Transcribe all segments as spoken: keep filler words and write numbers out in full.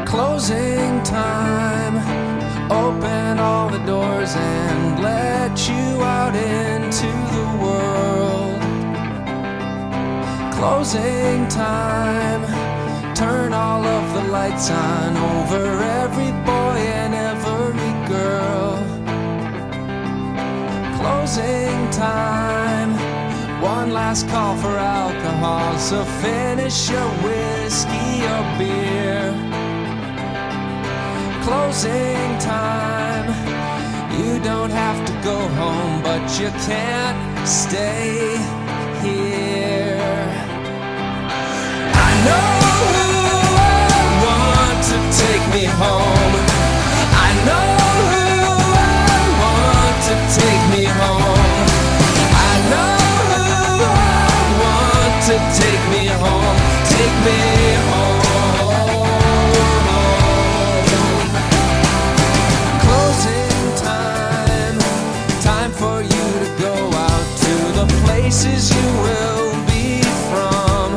Closing time. Open all the doors and let you out into the world. Closing time. Turn all of the lights on over every boy and every girl. Closing time. One last call for alcohol, so finish your whiskey or beer. Closing time. You don't have to go home, but you can't stay here. I know who I want to take me home. I know who I want to take me home. I know who I want to take me home. Take me home. Places you will be from.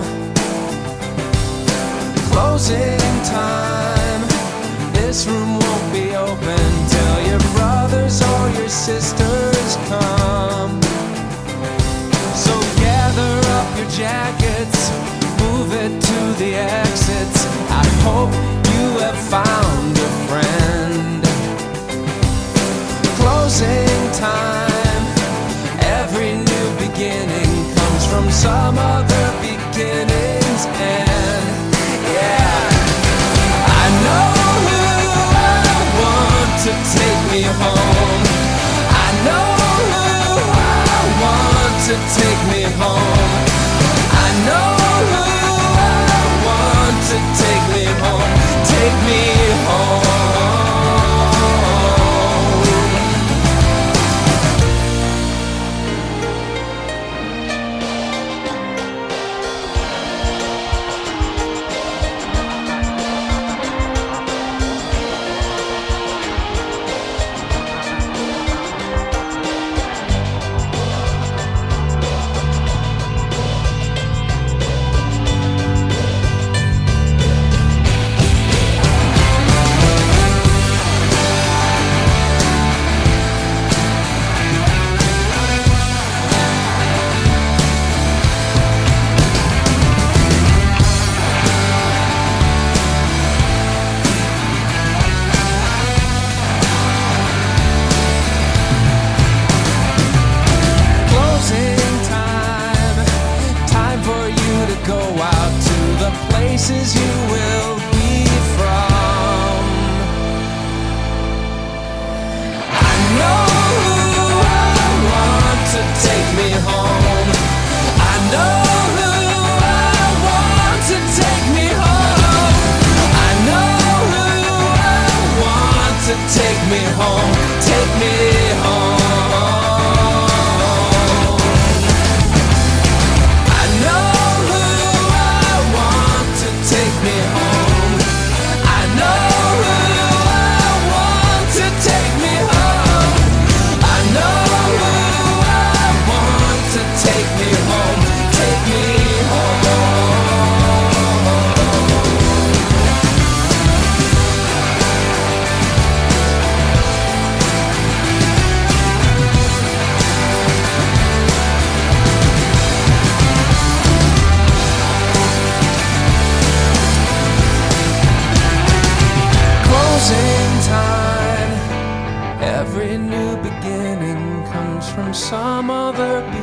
Closing time. This room won't be open till your brothers or your sisters come. So gather up your jackets, move it to the exits. I hope you have found a friend. Closing time. Every new beginning comes from some other beginning's end. Yeah, I know who I want to take me home. I know who I want to take me home. I know who I want to take me home. Take me home. Places you will be from. I know who I want to take me home. I know who I want to take me home. I know who I want to take me home. Take me home. Every new beginning comes from some other beginning.